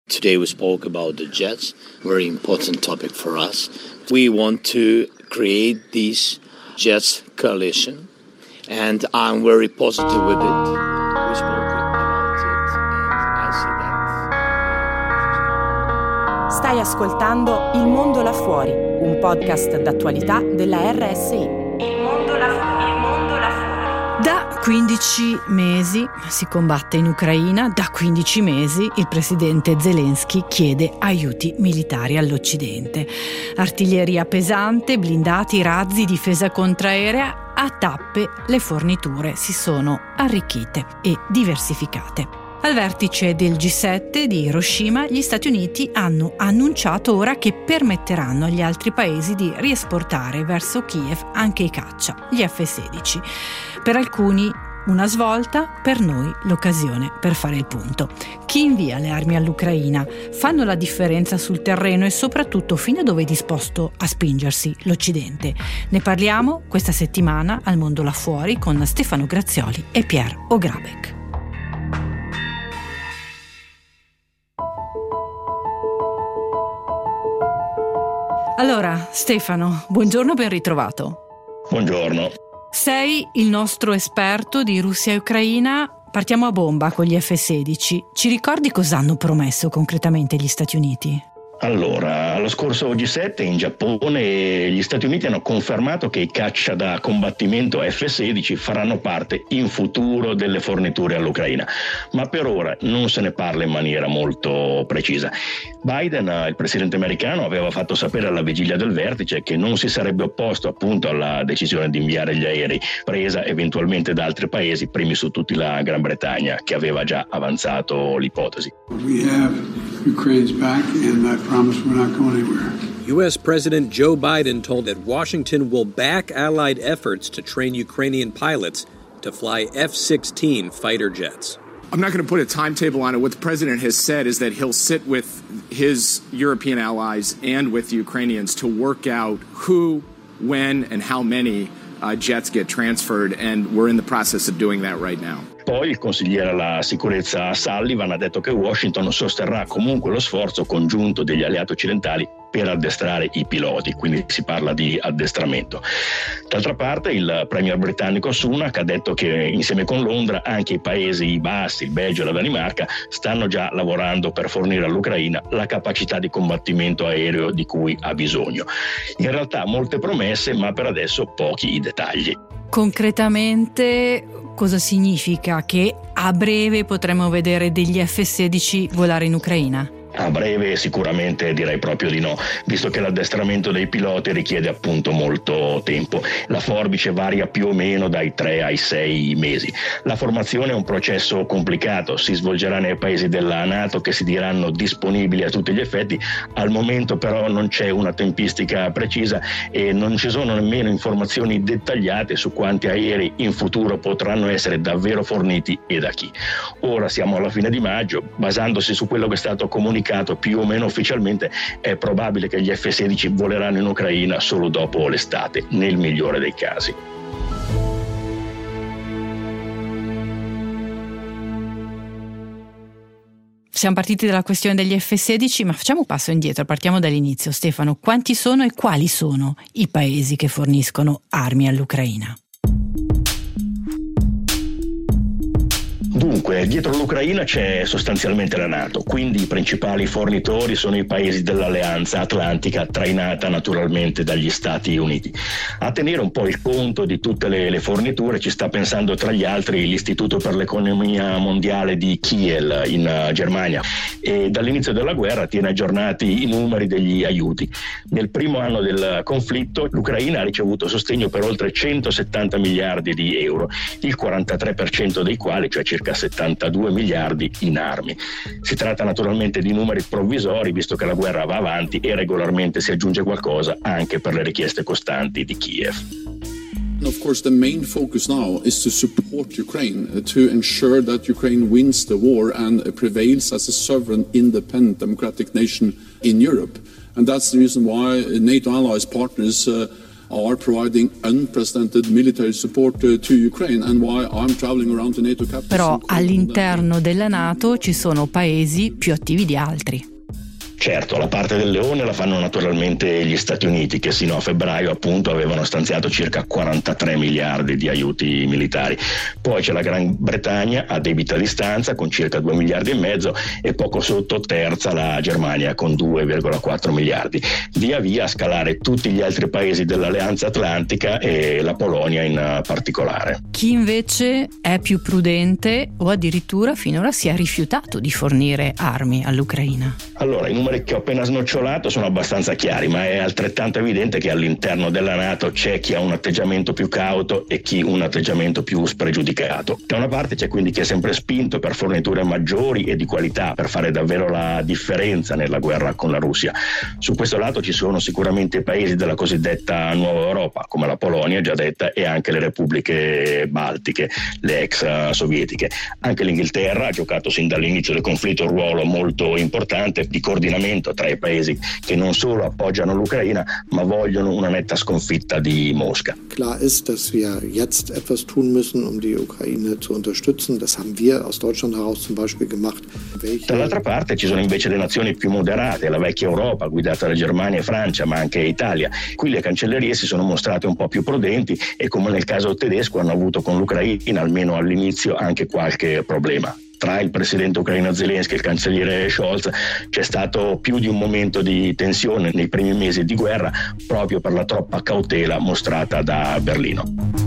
Today we spoke about the jets, very important topic for us. We want to create this jets coalition and I'm very positive with it. We spoke about it and I see that. Stai ascoltando Il Mondo là fuori, un podcast d'attualità della RSI. Il Mondo là fuori. Da 15 mesi si combatte in Ucraina, da 15 mesi il presidente Zelensky chiede aiuti militari all'Occidente. Artiglieria pesante, blindati, razzi, difesa contraerea, a tappe le forniture si sono arricchite e diversificate. Al vertice del G7 di Hiroshima gli Stati Uniti hanno annunciato ora che permetteranno agli altri paesi di riesportare verso Kiev anche i caccia, gli F-16. Per alcuni una svolta, per noi l'occasione per fare il punto. Chi invia le armi all'Ucraina? Fanno la differenza sul terreno e soprattutto fino a dove è disposto a spingersi l'Occidente? Ne parliamo questa settimana al Mondo là fuori con Stefano Grazioli e Pierre O'Grabek. Allora, Stefano, buongiorno, ben ritrovato. Buongiorno. Sei il nostro esperto di Russia e Ucraina. Partiamo a bomba con gli F-16. Ci ricordi cosa hanno promesso concretamente gli Stati Uniti? Allora, allo scorso G7 in Giappone gli Stati Uniti hanno confermato che i caccia da combattimento F-16 faranno parte in futuro delle forniture all'Ucraina, ma per ora non se ne parla in maniera molto precisa. Biden, il presidente americano, aveva fatto sapere alla vigilia del vertice che non si sarebbe opposto appunto alla decisione di inviare gli aerei, presa eventualmente da altri paesi, primi su tutti la Gran Bretagna, che aveva già avanzato l'ipotesi. We have Ukraine's back and I promise we're not going anywhere. U.S. President Joe Biden told that Washington will back allied efforts to train Ukrainian pilots to fly F-16 fighter jets. I'm not going to put a timetable on it. What the president has said is that he'll sit with his European allies and with the Ukrainians to work out who, when, and how many jets get transferred, and we're in the process of doing that right now. Poi il consigliere alla sicurezza Sullivan ha detto che Washington sosterrà comunque lo sforzo congiunto degli alleati occidentali per addestrare i piloti, quindi si parla di addestramento. D'altra parte il premier britannico Sunak ha detto che insieme con Londra anche i Paesi Bassi, il Belgio e la Danimarca stanno già lavorando per fornire all'Ucraina la capacità di combattimento aereo di cui ha bisogno. In realtà molte promesse, ma per adesso pochi i dettagli. Concretamente cosa significa che a breve potremo vedere degli F-16 volare in Ucraina? A breve sicuramente direi proprio di no, visto che l'addestramento dei piloti richiede appunto molto tempo. La forbice varia più o meno dai 3 ai 6 mesi. La formazione è un processo complicato, si svolgerà nei paesi della NATO che si diranno disponibili a tutti gli effetti. Al momento però non c'è una tempistica precisa e non ci sono nemmeno informazioni dettagliate su quanti aerei in futuro potranno essere davvero forniti e da chi. Ora siamo alla fine di maggio, basandosi su quello che è stato comunicato più o meno ufficialmente, è probabile che gli F-16 voleranno in Ucraina solo dopo l'estate, nel migliore dei casi. Siamo partiti dalla questione degli F-16, ma facciamo un passo indietro, partiamo dall'inizio. Stefano, quanti sono e quali sono i paesi che forniscono armi all'Ucraina? Dunque, dietro l'Ucraina c'è sostanzialmente la NATO, quindi i principali fornitori sono i paesi dell'Alleanza Atlantica, trainata naturalmente dagli Stati Uniti. A tenere un po' il conto di tutte le forniture ci sta pensando tra gli altri l'Istituto per l'Economia Mondiale di Kiel in Germania e dall'inizio della guerra tiene aggiornati i numeri degli aiuti. Nel primo anno del conflitto l'Ucraina ha ricevuto sostegno per oltre 170 miliardi di euro, il 43% dei quali, cioè circa 72 miliardi in armi. Si tratta naturalmente di numeri provvisori, visto che la guerra va avanti e regolarmente si aggiunge qualcosa anche per le richieste costanti di Kiev. Of course, the main focus now is to support Ukraine, to ensure that Ukraine wins the war and prevails as a sovereign, independent, democratic nation in Europe. And that's the reason why NATO allies, partners are providing unprecedented military support to Ukraine, and why I'm traveling around to NATO capitals. Però all'interno della NATO ci sono paesi più attivi di altri. Certo, la parte del leone la fanno naturalmente gli Stati Uniti, che sino a febbraio appunto avevano stanziato circa 43 miliardi di aiuti militari. Poi c'è la Gran Bretagna a debita distanza con circa 2 miliardi e mezzo, e poco sotto terza la Germania con 2,4 miliardi. Via via a scalare tutti gli altri paesi dell'Alleanza Atlantica e la Polonia in particolare. Chi invece è più prudente o addirittura finora si è rifiutato di fornire armi all'Ucraina? Allora, i numeri che ho appena snocciolato sono abbastanza chiari, ma è altrettanto evidente che all'interno della NATO c'è chi ha un atteggiamento più cauto e chi un atteggiamento più spregiudicato. Da una parte c'è quindi chi è sempre spinto per forniture maggiori e di qualità per fare davvero la differenza nella guerra con la Russia. Su questo lato ci sono sicuramente paesi della cosiddetta nuova Europa, come la Polonia già detta, e anche le repubbliche baltiche, le ex sovietiche. Anche l'Inghilterra ha giocato sin dall'inizio del conflitto un ruolo molto importante di coordinamento tra i paesi che non solo appoggiano l'Ucraina, ma vogliono una netta sconfitta di Mosca. Klar ist, dass wir jetzt etwas tun müssen, um die Ukraine zu unterstützen. Das haben wir aus Deutschland heraus zum Beispiel gemacht. Dall'altra parte ci sono invece le nazioni più moderate, la vecchia Europa guidata da Germania e Francia, ma anche Italia. Qui le cancellerie si sono mostrate un po' più prudenti e, come nel caso tedesco, hanno avuto con l'Ucraina, almeno all'inizio, anche qualche problema. Tra il presidente ucraino Zelensky e il cancelliere Scholz c'è stato più di un momento di tensione nei primi mesi di guerra, proprio per la troppa cautela mostrata da Berlino.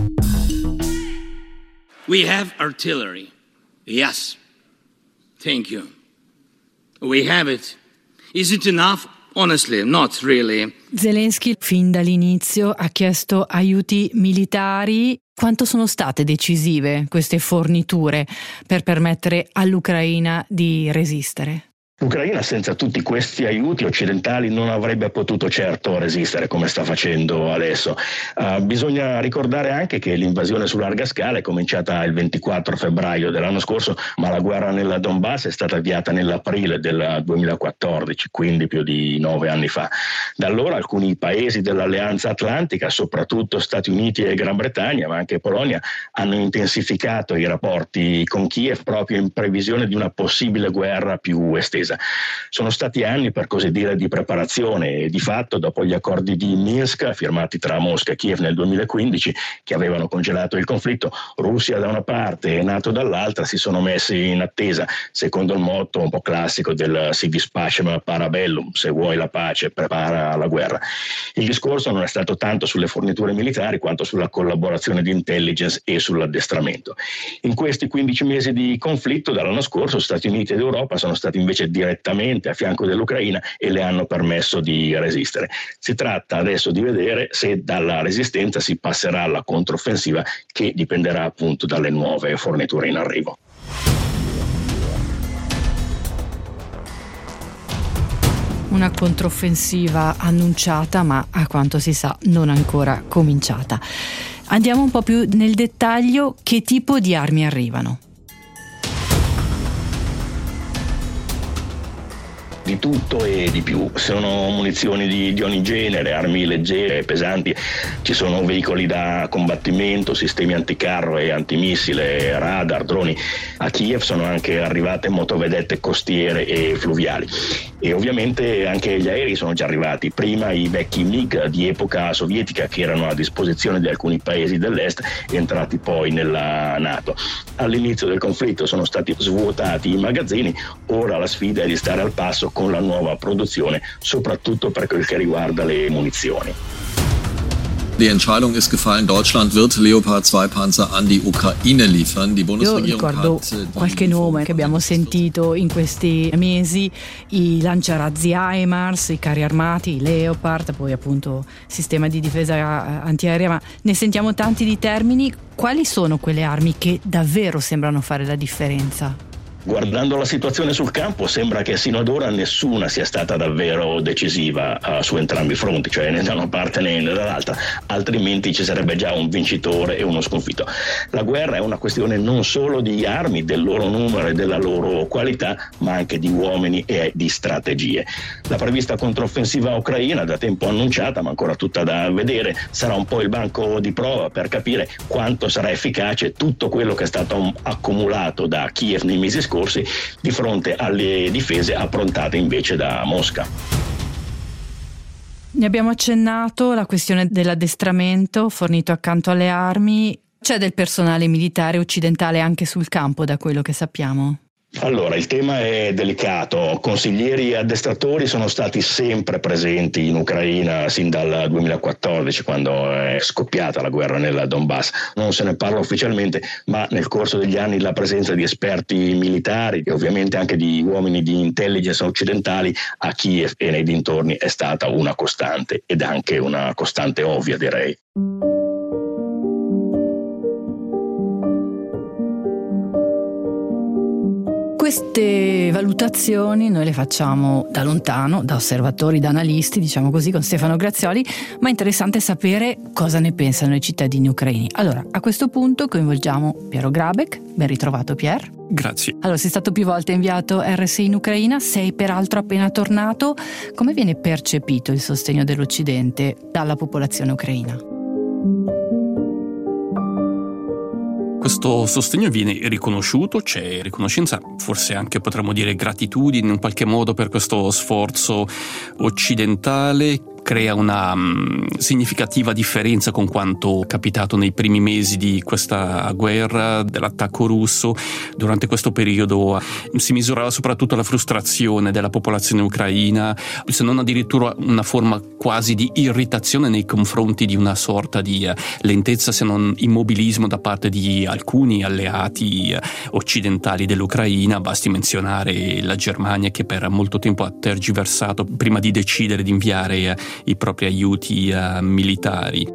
We have artillery. Yes. Thank you. We have it. Is it enough? Honestly, not really. Zelensky fin dall'inizio ha chiesto aiuti militari. Quanto sono state decisive queste forniture per permettere all'Ucraina di resistere? L'Ucraina senza tutti questi aiuti occidentali non avrebbe potuto certo resistere come sta facendo adesso. Bisogna ricordare anche che l'invasione su larga scala è cominciata il 24 febbraio dell'anno scorso, ma la guerra nella Donbass è stata avviata nell'aprile del 2014, quindi più di 9 anni fa. Da allora alcuni paesi dell'Alleanza Atlantica, soprattutto Stati Uniti e Gran Bretagna, ma anche Polonia, hanno intensificato i rapporti con Kiev proprio in previsione di una possibile guerra più estesa. Sono stati anni, per così dire, di preparazione e di fatto, dopo gli accordi di Minsk firmati tra Mosca e Kiev nel 2015, che avevano congelato il conflitto, Russia da una parte e NATO dall'altra si sono messi in attesa, secondo il motto un po' classico del si vis pacem para bellum, se vuoi la pace prepara la guerra. Il discorso non è stato tanto sulle forniture militari quanto sulla collaborazione di intelligence e sull'addestramento. In questi 15 mesi di conflitto dall'anno scorso Stati Uniti ed Europa sono stati invece direttamente a fianco dell'Ucraina e le hanno permesso di resistere. Si tratta adesso di vedere se dalla resistenza si passerà alla controffensiva, che dipenderà appunto dalle nuove forniture in arrivo. Una controffensiva annunciata, ma a quanto si sa non ancora cominciata. Andiamo un po' più nel dettaglio: che tipo di armi arrivano? Di tutto e di più. Sono munizioni di ogni genere, armi leggere e pesanti, ci sono veicoli da combattimento, sistemi anticarro e antimissile, radar, droni. A Kiev sono anche arrivate motovedette costiere e fluviali. E ovviamente anche gli aerei sono già arrivati, prima i vecchi MiG di epoca sovietica che erano a disposizione di alcuni paesi dell'est, entrati poi nella NATO. All'inizio del conflitto sono stati svuotati i magazzini, ora la sfida è di stare al passo con la nuova produzione, soprattutto per quel che riguarda le munizioni. Die Entscheidung ist gefallen, Deutschland wird Leopard 2 Panzer an die Ukraine liefern. Die Bundesregierung Io ricordo qualche nome che abbiamo sentito in questi mesi: i lanciarazzi HIMARS, i carri armati, i Leopard, poi appunto sistema di difesa antiaerea, ma ne sentiamo tanti di termini. Quali sono quelle armi che davvero sembrano fare la differenza? Guardando la situazione sul campo sembra che sino ad ora nessuna sia stata davvero decisiva su entrambi i fronti, cioè né da una parte né dall'altra, altrimenti ci sarebbe già un vincitore e uno sconfitto. La guerra è una questione non solo di armi, del loro numero e della loro qualità, ma anche di uomini e di strategie. La prevista controffensiva ucraina, da tempo annunciata ma ancora tutta da vedere, sarà un po' il banco di prova per capire quanto sarà efficace tutto quello che è stato accumulato da Kiev nei mesi scorsi di fronte alle difese approntate invece da Mosca. Ne abbiamo accennato, la questione dell'addestramento fornito accanto alle armi. C'è del personale militare occidentale anche sul campo, da quello che sappiamo? Allora, il tema è delicato. Consiglieri e addestratori sono stati sempre presenti in Ucraina sin dal 2014, quando è scoppiata la guerra nel Donbass. Non se ne parla ufficialmente, ma nel corso degli anni la presenza di esperti militari e ovviamente anche di uomini di intelligence occidentali a Kiev e nei dintorni è stata una costante, ed anche una costante ovvia, direi. Queste valutazioni noi le facciamo da lontano, da osservatori, da analisti, diciamo così, con Stefano Grazioli, ma è interessante sapere cosa ne pensano i cittadini ucraini. Allora, a questo punto coinvolgiamo Piero Grabeck. Ben ritrovato, Pier. Grazie. Allora, sei stato più volte inviato RSI in Ucraina, sei peraltro appena tornato. Come viene percepito il sostegno dell'Occidente dalla popolazione ucraina? Questo sostegno viene riconosciuto, c'è riconoscenza, forse anche potremmo dire gratitudine in qualche modo per questo sforzo occidentale. Crea una significativa differenza con quanto capitato nei primi mesi di questa guerra, dell'attacco russo. Durante questo periodo si misurava soprattutto la frustrazione della popolazione ucraina, se non addirittura una forma quasi di irritazione nei confronti di una sorta di lentezza, se non immobilismo da parte di alcuni alleati occidentali dell'Ucraina. Basti menzionare la Germania, che per molto tempo ha tergiversato prima di decidere di inviare i propri aiuti militari.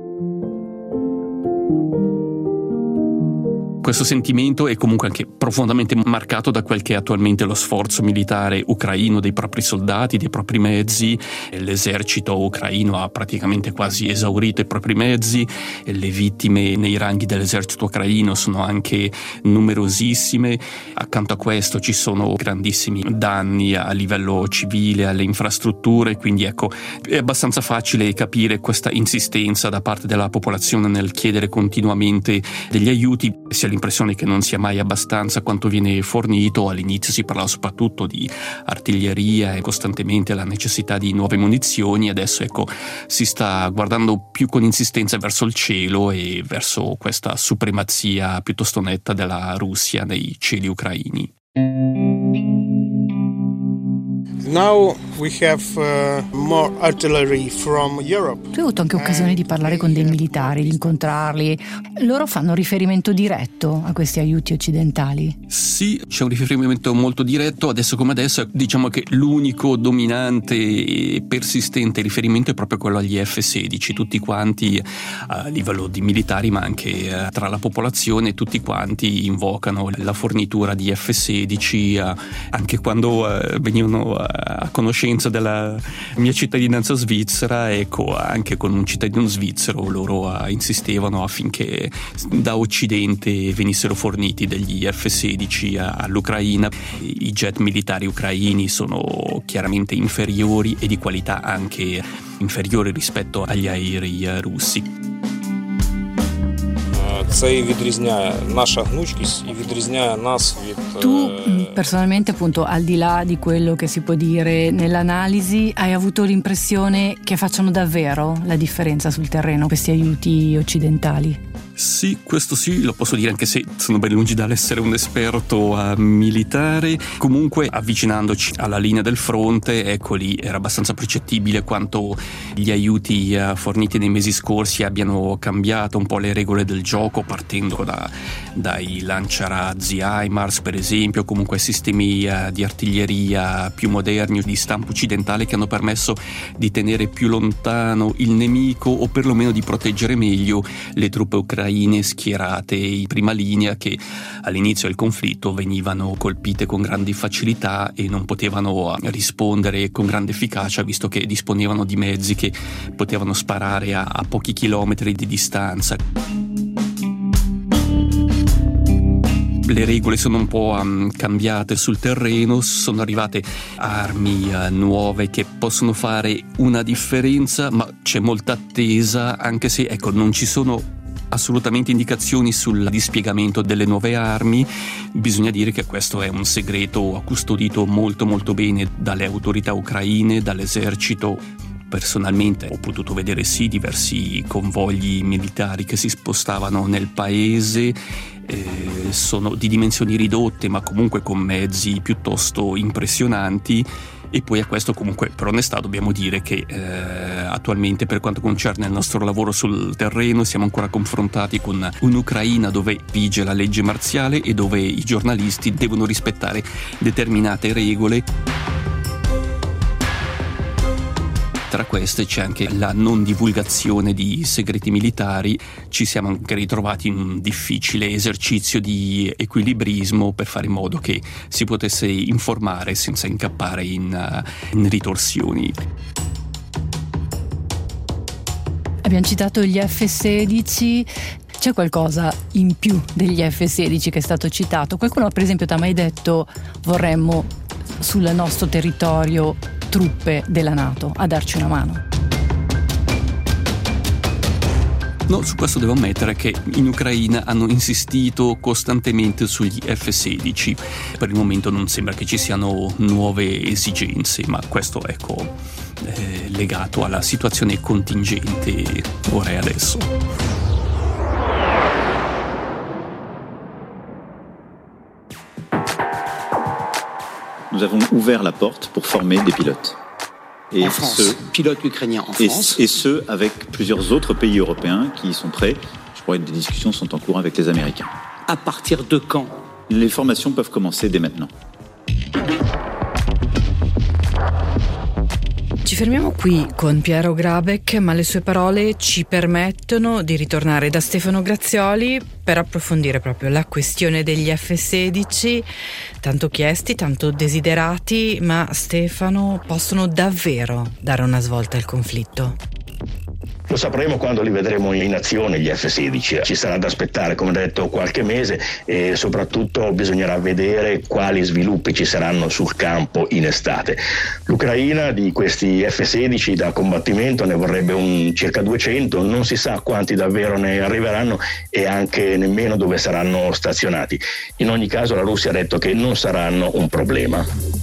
Questo sentimento è comunque anche profondamente marcato da quel che è attualmente lo sforzo militare ucraino, dei propri soldati, dei propri mezzi. L'esercito ucraino ha praticamente quasi esaurito i propri mezzi e le vittime nei ranghi dell'esercito ucraino sono anche numerosissime. Accanto a questo ci sono grandissimi danni a livello civile, alle infrastrutture, quindi ecco, è abbastanza facile capire questa insistenza da parte della popolazione nel chiedere continuamente degli aiuti. Si ha l'impressione che non sia mai abbastanza quanto viene fornito. All'inizio si parlava soprattutto di artiglieria e costantemente la necessità di nuove munizioni. Adesso ecco, si sta guardando più con insistenza verso il cielo e verso questa supremazia piuttosto netta della Russia nei cieli ucraini. Now we have more artillery from Europe. Tu hai avuto anche occasione di parlare con dei militari, di incontrarli. Loro fanno riferimento diretto a questi aiuti occidentali? Sì, c'è un riferimento molto diretto. Adesso come adesso diciamo che l'unico dominante e persistente riferimento è proprio quello agli F-16. Tutti quanti a livello di militari, ma anche tra la popolazione, tutti quanti invocano la fornitura di F-16 anche quando venivano a conoscenza della mia cittadinanza svizzera. Ecco, anche con un cittadino svizzero loro insistevano affinché da Occidente venissero forniti degli F-16 all'Ucraina. I jet militari ucraini sono chiaramente inferiori e di qualità anche inferiori rispetto agli aerei russi. Tu personalmente, appunto, al di là di quello che si può dire nell'analisi, hai avuto l'impressione che facciano davvero la differenza sul terreno questi aiuti occidentali? Sì, questo sì, lo posso dire, anche se sono ben lungi dall'essere un esperto militare. Comunque, avvicinandoci alla linea del fronte, ecco lì era abbastanza percettibile quanto gli aiuti forniti nei mesi scorsi abbiano cambiato un po' le regole del gioco, partendo dai lanciarazzi HIMARS, per esempio, comunque sistemi di artiglieria più moderni di stampo occidentale che hanno permesso di tenere più lontano il nemico o perlomeno di proteggere meglio le truppe ucraine ucraine schierate in prima linea, che all'inizio del conflitto venivano colpite con grandi facilità e non potevano rispondere con grande efficacia, visto che disponevano di mezzi che potevano sparare a pochi chilometri di distanza. Le regole sono un po' cambiate sul terreno, sono arrivate armi nuove che possono fare una differenza, ma c'è molta attesa, anche se non ci sono assolutamente indicazioni sul dispiegamento delle nuove armi. Bisogna dire che questo è un segreto custodito molto molto bene dalle autorità ucraine, dall'esercito. Personalmente ho potuto vedere diversi convogli militari che si spostavano nel paese, sono di dimensioni ridotte ma comunque con mezzi piuttosto impressionanti. E poi a questo, comunque, per onestà dobbiamo dire che attualmente, per quanto concerne il nostro lavoro sul terreno, siamo ancora confrontati con un'Ucraina dove vige la legge marziale e dove i giornalisti devono rispettare determinate regole. Tra queste c'è anche la non divulgazione di segreti militari. Ci siamo anche ritrovati in un difficile esercizio di equilibrismo per fare in modo che si potesse informare senza incappare in ritorsioni. Abbiamo citato gli F-16. C'è qualcosa in più degli F-16 che è stato citato? Qualcuno, per esempio, ti ha mai detto: vorremmo sul nostro territorio truppe della NATO a darci una mano? No, su questo devo ammettere che in Ucraina hanno insistito costantemente sugli F-16. Per il momento non sembra che ci siano nuove esigenze, ma questo è legato alla situazione contingente ora e adesso. Nous avons ouvert la porte pour former des pilotes. Et en France, pilotes ukrainiens en France. Et ce, avec plusieurs autres pays européens qui sont prêts. Je crois que des discussions sont en cours avec les Américains. À partir de quand? Les formations peuvent commencer dès maintenant. Ci fermiamo qui con Piero Grabeck, ma le sue parole ci permettono di ritornare da Stefano Grazioli per approfondire proprio la questione degli F-16, tanto chiesti, tanto desiderati, ma Stefano, possono davvero dare una svolta al conflitto? Lo sapremo quando li vedremo in azione gli F-16, ci sarà da aspettare, come detto, qualche mese e soprattutto bisognerà vedere quali sviluppi ci saranno sul campo in estate. L'Ucraina di questi F-16 da combattimento ne vorrebbe circa 200, non si sa quanti davvero ne arriveranno e anche nemmeno dove saranno stazionati. In ogni caso la Russia ha detto che non saranno un problema.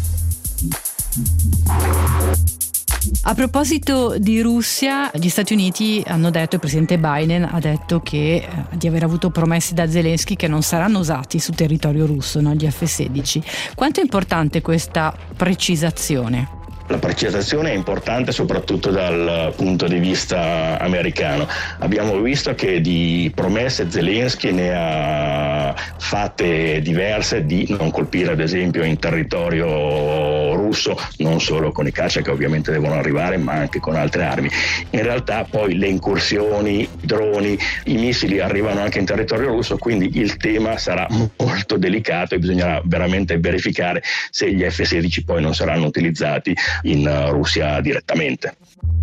A proposito di Russia, gli Stati Uniti hanno detto, il presidente Biden ha detto che di aver avuto promesse da Zelensky che non saranno usati su territorio russo, no, gli F-16. Quanto è importante questa precisazione? La precisazione è importante soprattutto dal punto di vista americano. Abbiamo visto che di promesse Zelensky ne ha fatte diverse, di non colpire ad esempio in territorio russo, non solo con i caccia che ovviamente devono arrivare, ma anche con altre armi. In realtà poi le incursioni, i droni, i missili arrivano anche in territorio russo, quindi il tema sarà molto delicato e bisognerà veramente verificare se gli F-16 poi non saranno utilizzati in Russia direttamente.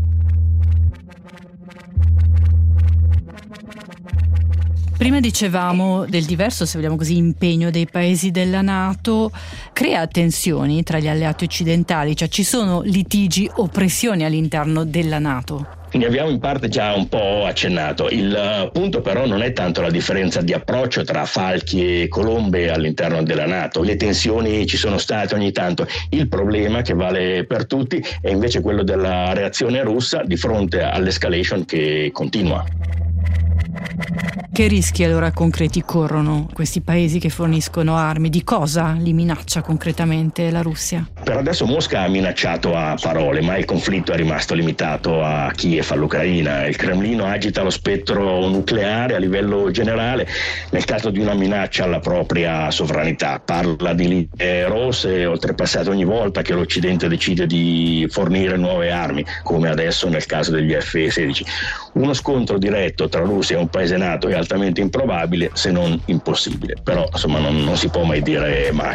Prima dicevamo del diverso, se vogliamo così, impegno dei paesi della NATO. Crea tensioni tra gli alleati occidentali, cioè ci sono litigi o pressioni all'interno della NATO? Ne abbiamo in parte già un po' accennato. Il punto però non è tanto la differenza di approccio tra falchi e colombe all'interno della NATO. Le tensioni ci sono state ogni tanto. Il problema, che vale per tutti, è invece quello della reazione russa di fronte all'escalation che continua. Che rischi allora concreti corrono questi paesi che forniscono armi? Di cosa li minaccia concretamente la Russia? Per adesso Mosca ha minacciato a parole, ma il conflitto è rimasto limitato a Kiev, all'Ucraina. Il Cremlino agita lo spettro nucleare a livello generale nel caso di una minaccia alla propria sovranità. Parla di linee rosse oltrepassate ogni volta che l'Occidente decide di fornire nuove armi, come adesso nel caso degli F-16. Uno scontro diretto tra Russia e un paese NATO è altrettanto certamente improbabile se non impossibile, però insomma non si può mai dire mai.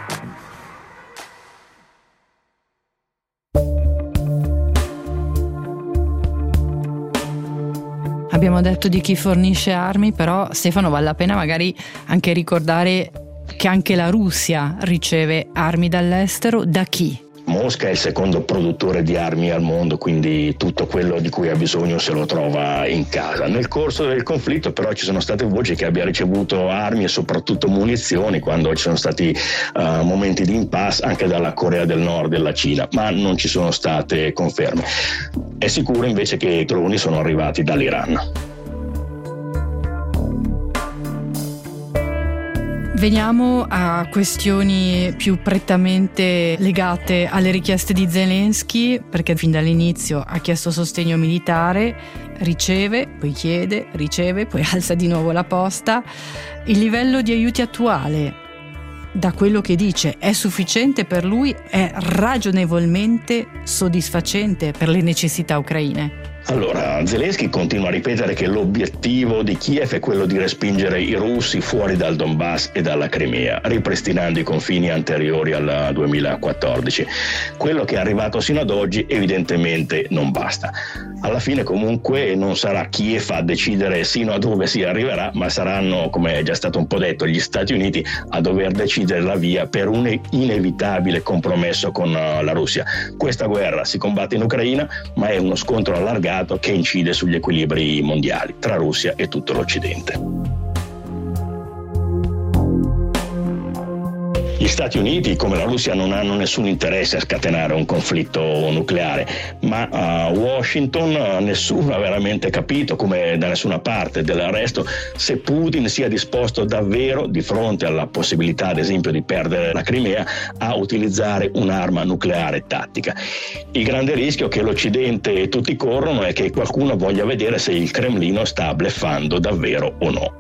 Abbiamo detto di chi fornisce armi, però Stefano, vale la pena magari anche ricordare che anche la Russia riceve armi dall'estero. Da chi? Mosca è il secondo produttore di armi al mondo, quindi tutto quello di cui ha bisogno se lo trova in casa. Nel corso del conflitto però ci sono state voci che abbia ricevuto armi e soprattutto munizioni quando ci sono stati momenti di impasse anche dalla Corea del Nord e dalla Cina, ma non ci sono state conferme. È sicuro invece che i droni sono arrivati dall'Iran. Veniamo a questioni più prettamente legate alle richieste di Zelensky, perché fin dall'inizio ha chiesto sostegno militare, riceve, poi chiede, riceve, poi alza di nuovo la posta. Il livello di aiuti attuale, da quello che dice, è sufficiente per lui? È ragionevolmente soddisfacente per le necessità ucraine? Allora, Zelensky continua a ripetere che l'obiettivo di Kiev è quello di respingere i russi fuori dal Donbass e dalla Crimea, ripristinando i confini anteriori al 2014. Quello che è arrivato sino ad oggi evidentemente non basta. Alla fine comunque non sarà Kiev a decidere sino a dove si arriverà, ma saranno, come è già stato un po' detto, gli Stati Uniti a dover decidere la via per un inevitabile compromesso con la Russia. Questa guerra si combatte in Ucraina, ma è uno scontro allargato che incide sugli equilibri mondiali tra Russia e tutto l'Occidente. Gli Stati Uniti, come la Russia, non hanno nessun interesse a scatenare un conflitto nucleare, ma a Washington nessuno ha veramente capito, come da nessuna parte del resto, se Putin sia disposto davvero, di fronte alla possibilità ad esempio di perdere la Crimea, a utilizzare un'arma nucleare tattica. Il grande rischio che l'Occidente e tutti corrono è che qualcuno voglia vedere se il Cremlino sta bluffando davvero o no.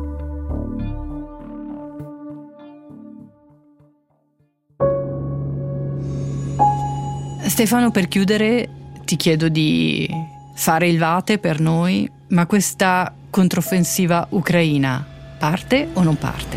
Stefano, per chiudere ti chiedo di fare il vate per noi, ma questa controffensiva ucraina parte o non parte?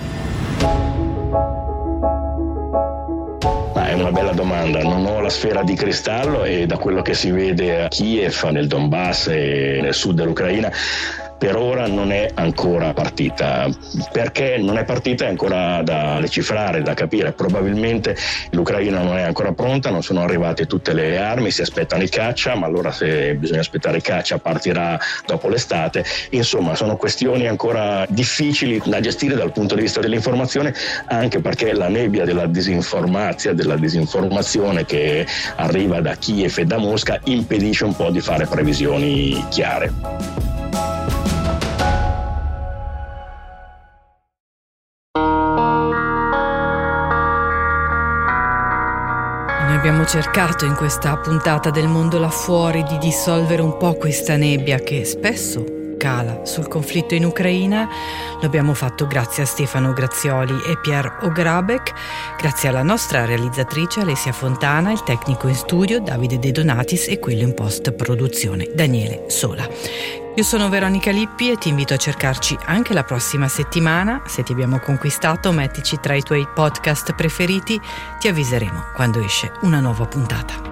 È una bella domanda, non ho la sfera di cristallo e da quello che si vede a Kiev, nel Donbass e nel sud dell'Ucraina, per ora non è ancora partita. Perché non è partita è ancora da decifrare, da capire. Probabilmente l'Ucraina non è ancora pronta, non sono arrivate tutte le armi, si aspettano i caccia, ma allora se bisogna aspettare i caccia partirà dopo l'estate. Insomma, sono questioni ancora difficili da gestire dal punto di vista dell'informazione, anche perché la nebbia della disinformazione che arriva da Kiev e da Mosca impedisce un po' di fare previsioni chiare. Abbiamo cercato in questa puntata del Mondo là fuori di dissolvere un po' questa nebbia che spesso cala sul conflitto in Ucraina. Lo abbiamo fatto grazie a Stefano Grazioli e Pierre Ograbek, grazie alla nostra realizzatrice Alessia Fontana, il tecnico in studio Davide De Donatis e quello in post-produzione Daniele Sola. Io sono Veronica Lippi e ti invito a cercarci anche la prossima settimana. Se ti abbiamo conquistato, mettici tra i tuoi podcast preferiti, ti avviseremo quando esce una nuova puntata.